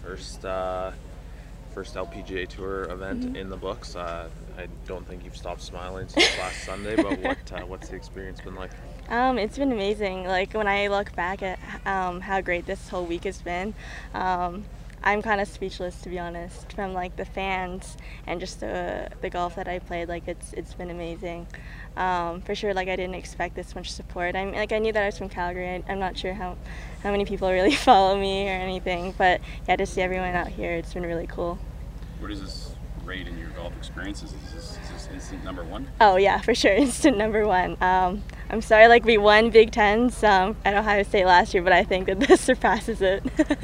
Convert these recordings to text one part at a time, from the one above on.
first LPGA Tour event in the books. I don't think you've stopped smiling since last Sunday, but what's the experience been like? It's been amazing. Like when I look back at how great this whole week has been, I'm kind of speechless, to be honest. From like the fans and just the golf that I played, like it's been amazing. For sure, like I didn't expect this much support. I knew that I was from Calgary. I'm not sure how many people really follow me or anything, but yeah, to see everyone out here, it's been really cool. Where does this rate in your golf experiences? Is this instant number one? Oh yeah, for sure, instant number one. I'm sorry, like we won Big Tens at Ohio State last year, but I think that this surpasses it.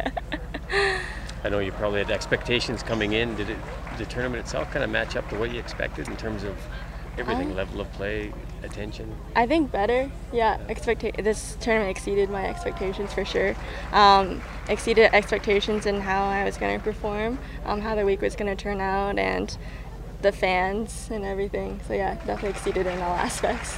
I know you probably had expectations coming in. Did the tournament itself kind of match up to what you expected in terms of everything, level of play, attention? I think better. Yeah, this tournament exceeded my expectations for sure. Exceeded expectations in how I was going to perform, how the week was going to turn out, and the fans and everything. So yeah, definitely exceeded in all aspects.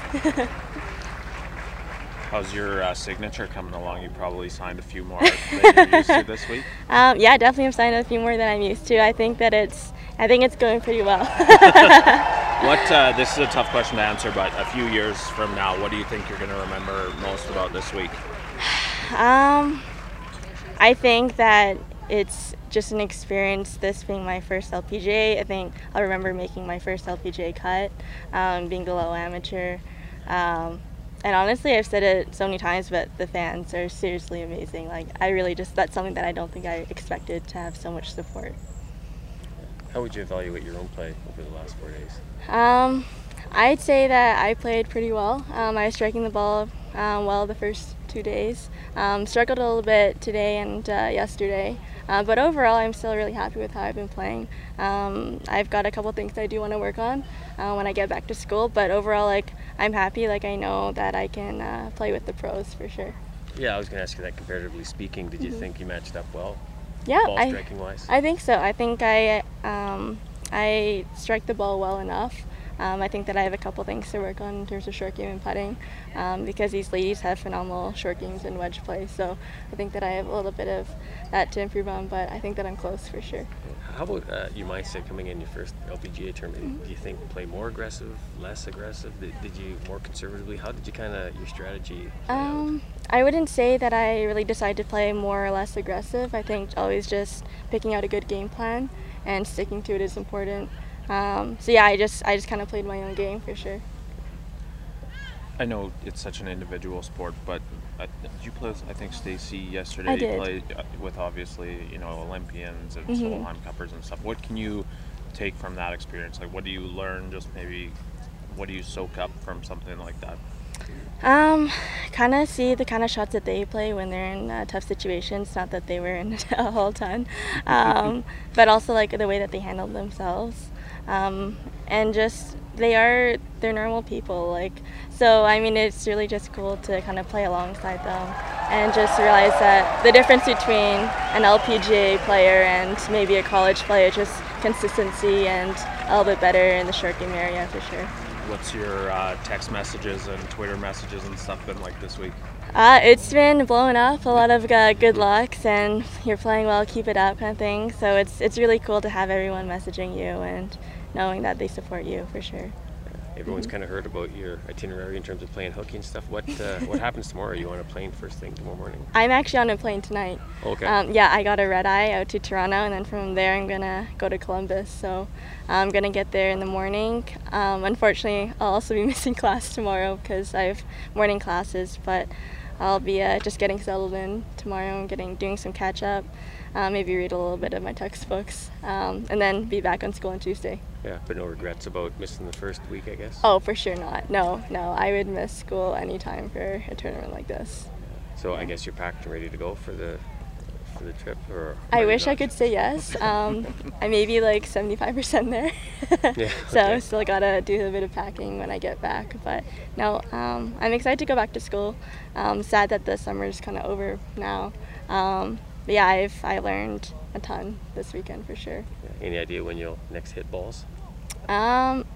How's your signature coming along? You probably signed a few more than you're used to this week. Yeah, definitely I've signed a few more than I'm used to. I think it's going pretty well. This is a tough question to answer, but a few years from now, what do you think you're going to remember most about this week? I think that it's just an experience, this being my first LPGA. I think I'll remember making my first LPGA cut, being below amateur. And honestly, I've said it so many times, but the fans are seriously amazing. Like, that's something that I don't think I expected, to have so much support. How would you evaluate your own play over the last 4 days? I'd say that I played pretty well. I was striking the ball well the first 2 days. Struggled a little bit today and yesterday. But overall, I'm still really happy with how I've been playing. I've got a couple things I do want to work on when I get back to school. But overall, like, I'm happy. Like, I know that I can play with the pros for sure. Yeah, I was going to ask you that. Comparatively speaking, did you think you matched up well? Yeah, ball striking wise? I think so. I think I strike the ball well enough. I think that I have a couple things to work on in terms of short game and putting, because these ladies have phenomenal short games and wedge play. So I think that I have a little bit of that to improve on, but I think that I'm close for sure. How about your mindset coming in your first LPGA tournament? Do you think play more aggressive, less aggressive? Did you more conservatively? How did you your strategy play out? I wouldn't say that I really decided to play more or less aggressive. I think always just picking out a good game plan and sticking to it is important. So yeah, I just kind of played my own game for sure. I know it's such an individual sport, but did you play with, I think, Stacy yesterday? I did. You played with, obviously, Olympians and Solheim Cuppers and stuff. What can you take from that experience? Like, what do you learn? Just maybe, what do you soak up from something like that? Kind of see the kind of shots that they play when they're in tough situations. Not that they were in a whole ton, but also like the way that they handle themselves, and just they're normal people. Like, so I mean, it's really just cool to kind of play alongside them and just realize that the difference between an LPGA player and maybe a college player is just consistency and a little bit better in the short game area for sure. What's your text messages and Twitter messages and stuff been like this week? It's been blowing up. A lot of good lucks and you're playing well, keep it up kind of thing. So it's really cool to have everyone messaging you and knowing that they support you for sure. Everyone's kind of heard about your itinerary in terms of playing hooky and stuff. What happens tomorrow? Are you on a plane first thing tomorrow morning? I'm actually on a plane tonight. Okay. Yeah, I got a red eye out to Toronto, and then from there I'm gonna go to Columbus. So I'm gonna get there in the morning. Unfortunately, I'll also be missing class tomorrow because I have morning classes, but I'll be just getting settled in tomorrow and doing some catch up. Maybe read a little bit of my textbooks, and then be back on school on Tuesday. Yeah, but no regrets about missing the first week, I guess? Oh, for sure not. No, I would miss school anytime for a tournament like this. So I guess you're packed and ready to go for the trip, or I wish I could say yes. I may be like 75% there. Yeah, So okay. still gotta do a bit of packing when I get back. But no, I'm excited to go back to school. Sad that the summer's kind of over now. But yeah, I learned a ton this weekend for sure. Any idea when you'll next hit balls?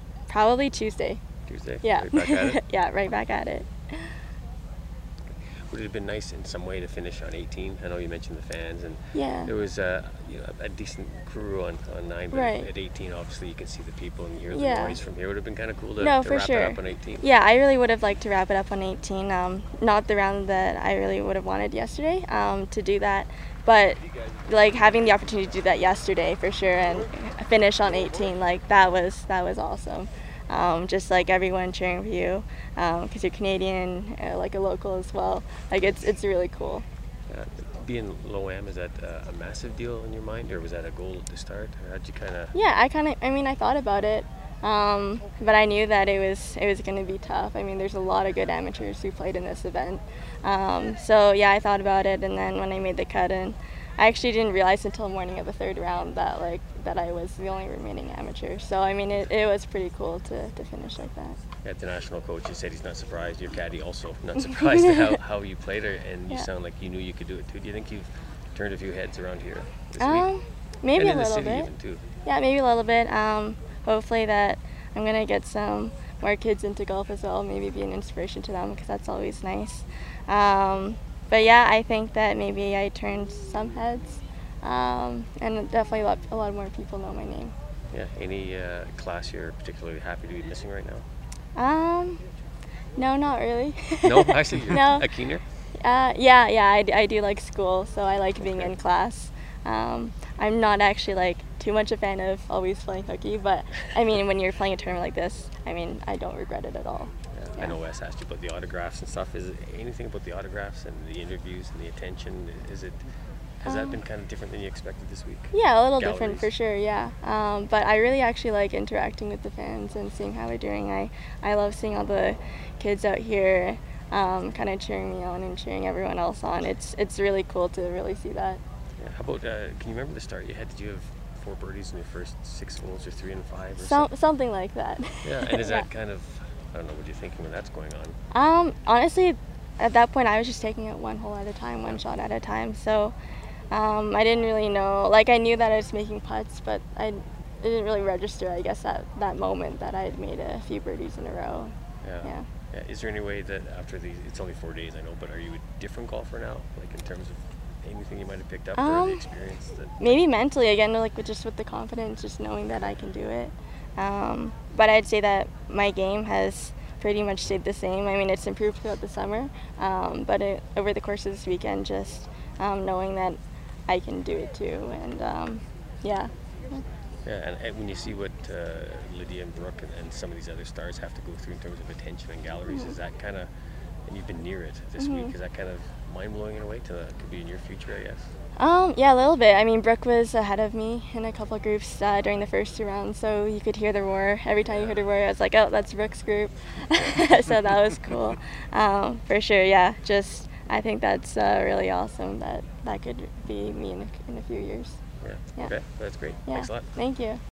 Probably Tuesday. Tuesday? Yeah. Right back at it? Yeah, right back at it. would it have been nice in some way to finish on 18? I know you mentioned the fans, and Yeah. there was a decent crew on 9, but Right. at 18, obviously you can see the people and hear the Yeah. noise from here. It would have been kind of cool to, No, to for wrap sure. it up on 18. Yeah, I really would have liked to wrap it up on 18. Not the round that I really would have wanted yesterday to do that, but like having the opportunity to do that yesterday for sure and finish on 18, like that was awesome. Just like everyone cheering for you because you're Canadian, like a local as well. Like it's really cool. Being low-am, is that a massive deal in your mind, or was that a goal at the start? Or how'd you kind of? Yeah, I thought about it, but I knew that it was going to be tough. I mean, there's a lot of good amateurs who played in this event. So yeah, I thought about it, and then when I made the cut in, I actually didn't realize until the morning of the third round that I was the only remaining amateur. So I mean, it was pretty cool to finish like that. At the national coach, he said he's not surprised. Your caddy also not surprised at how you played her, and you Yeah. sound like you knew you could do it too. Do you think you've turned a few heads around here this week? Maybe and a in the little city bit. even too. Yeah, maybe a little bit. Hopefully that I'm gonna get some more kids into golf as well. Maybe be an inspiration to them because that's always nice. But yeah, I think that maybe I turned some heads, and definitely a lot more people know my name. Yeah. Any class you're particularly happy to be missing right now? No, not really. No, actually, you're No. a keener. Yeah, I do like school, so I like being Okay. in class. I'm not actually like too much a fan of always playing hooky, but I mean, when you're playing a tournament like this, I mean, I don't regret it at all. I know Wes asked you about the autographs and stuff. Is it anything about the autographs and the interviews and the attention? Has that been kind of different than you expected this week? Yeah, a little different for Galleries. sure, yeah. But I really actually like interacting with the fans and seeing how they're doing. I love seeing all the kids out here kind of cheering me on and cheering everyone else on. It's really cool to really see that. Yeah. How about? Can you remember the start you had? Did you have 4 birdies in your first 6 holes, or 3 and 5, or something? Something like that. Yeah. And is Yeah. that kind of? I don't know what you're thinking when that's going on. Honestly, at that point, I was just taking it one hole at a time, one shot at a time. So I didn't really know. Like, I knew that I was making putts, but it didn't really register, I guess, at that moment that I had made a few birdies in a row. Yeah. Yeah. Is there any way that after these, it's only 4 days, I know, but are you a different golfer now? Like in terms of anything you might have picked up or the experience that? Maybe mentally, again, like with the confidence, just knowing that I can do it. But I'd say that my game has pretty much stayed the same. I mean, it's improved throughout the summer, but over the course of this weekend, just knowing that I can do it too, and yeah. Yeah, and when you see what Lydia and Brooke and some of these other stars have to go through in terms of attention and galleries, is that kind of, and you've been near it this week, is that kind of mind-blowing in a way to that could be in your future, I guess? Yeah, a little bit. I mean, Brooke was ahead of me in a couple of groups during the first 2 rounds, so you could hear the roar. Every time you heard a roar, I was like, oh, that's Brooke's group. So that was cool. For sure, yeah. Just, I think that's really awesome that could be me in a few years. Yeah. Yeah. Okay, that's great. Yeah. Thanks a lot. Thank you.